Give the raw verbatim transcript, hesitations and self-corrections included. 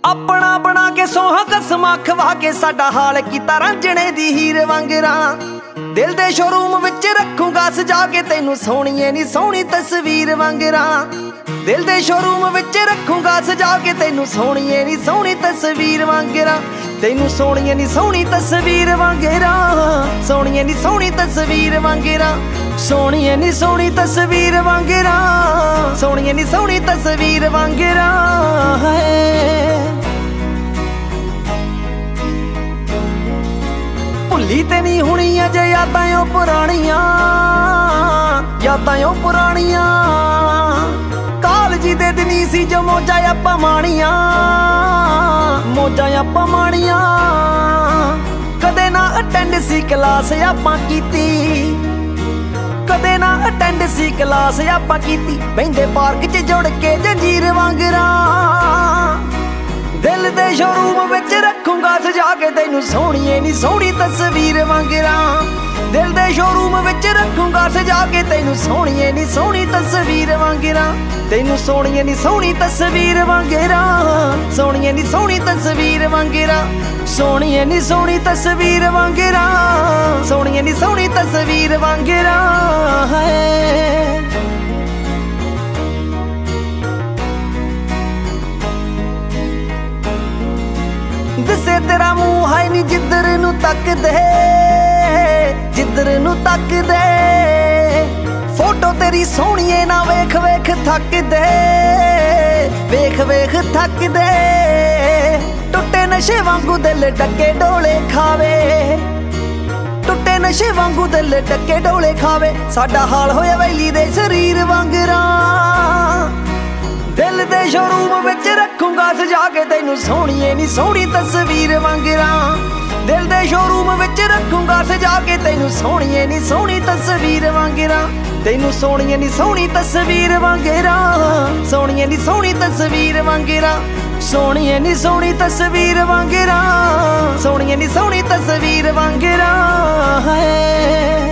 अपना बना के सोहा कसमां खवा के साडा हाल कीता रांझणे दी हीर वांगरां। दिल दे शोरूम विच रखूंगा सजा के तैनू सोहणीए नी सोहणी तस्वीर वांगरां। दिल दे शोरूम विच रखूंगा सजा के तैनू सोहणीए नी सोहणी तस्वीर वांगरां। तैनू सोहणीए नी सोहणी तस्वीर वांगरां, सोहणीए नी सोहणी तस्वीर वांगरां, सोहणीए नी सोहणी तस्वीर वांगरां, सोहणीए नी सोहणी तस्वीर वांगरां। भुल्ली ते नहीं हुणी अजे यादां ओ पुराणियां, यादां ओ पुराणियां। कालजी दे दिनी सी जो मौजां आपां माणियां, मौजां आपां माणियां। कदे ना अटेंड सी क्लास आपां कीती, कदे ना अटेंड सी क्लास आपां कीती। बहिंदे पार्क च जुड़ के जंजीर वांगरां। दिल दे शोरूम विच रखूंगा सजा के तैनू सोहणीए नी सोहणी तस्वीर वांगरां। दिल दे शोरूम विच रखूंगा सजा के तैनू सोहणीए नी सोहणी तस्वीर वांगरां। तैनू सोहणीए नी सोहणी तस्वीर वांगरां, सोहणीए नी सोहणी तस्वीर वांगरां, सोहणीए नी सोहणी तस्वीर वांगरां, सोहणीए नी सोहणी तस्वीर वांगरां। दिसे तेरा मूंह है नी जिधर नू तकदे, जिधर नू तकदे। फोटो तेरी सोहणीए ना वेख वेख थक दे, वेख वेख थक दे। टुटे नशे वांगू दिल डके डोले खावे, टुटे नशे वांगू दिल डके डोले खावे। साडा हाल होया वैली दे शरीर वांगरां। दिल दे शोरूम विच रखूंगा सजा के तैनू सोहणीए नी सोहणी तस्वीर वांगरां। दिल दे शोरूम विच रखूंगा सजा के तैनू सोहणीए नी सोहणी तस्वीर वांगरां। तैनू सोहणीए नी सोहणी तस्वीर वांगरां, सोहणीए नी सोहणी तस्वीर वांगरां, सोहणीए नी सोहणी तस्वीर वांगरां, सोहणीए नी सोहणी तस्वीर वांगरां।